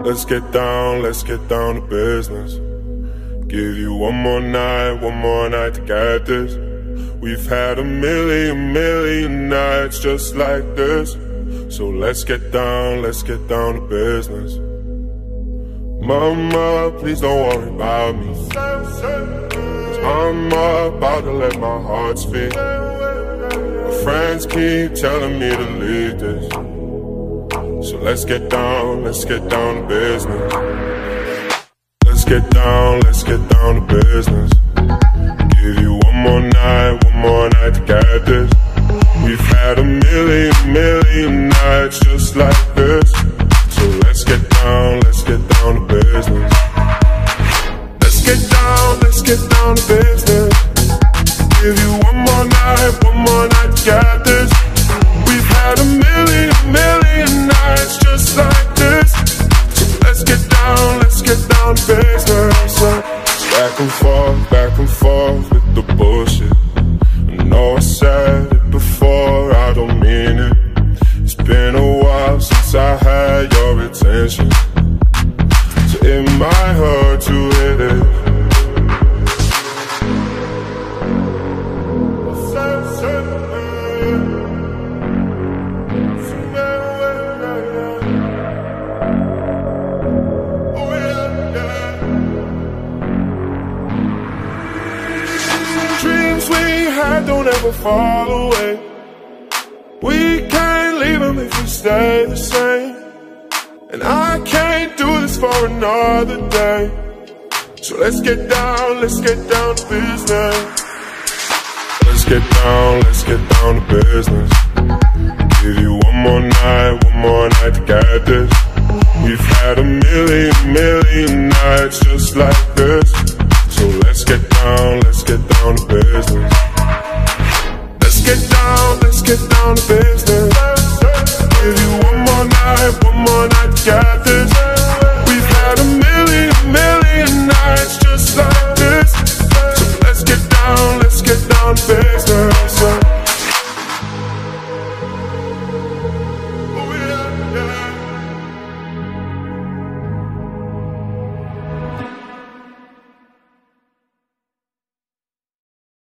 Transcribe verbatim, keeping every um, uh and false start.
Let's get down, let's get down to business. Give you one more night, one more night to get this. We've had a million, million nights just like this. So let's get down, let's get down to business. Mama, please don't worry about me, 'cause I'm about to let my heart speak. My friends keep telling me to leave this. So let's get down, let's get down to business. Let's get down, let's get down to business. Give you one more night, one more night to get this. We've had a million, million nights just like this. So let's get down, let's get down to business. Let's get down, let's get down to business. Give you one more night, one more night to get this. We've had a million, million nights just like this. So let's get down, let's get down to business. Back and forth, back and forth with the bullshit. I know I said it before, I don't mean it. It's been a while since I had your attention, so it might hurt to hit it. Dreams we had don't ever fall away. We can't leave them if we stay the same. And I can't do this for another day. So let's get down, let's get down to business. Let's get down, let's get down to business. Give you one more night, one more night to get this. We've had a million, million nights just like this. So let's get down, let's get down to business. Let's get down, let's get down to business. Give you one more night, one more night to get this.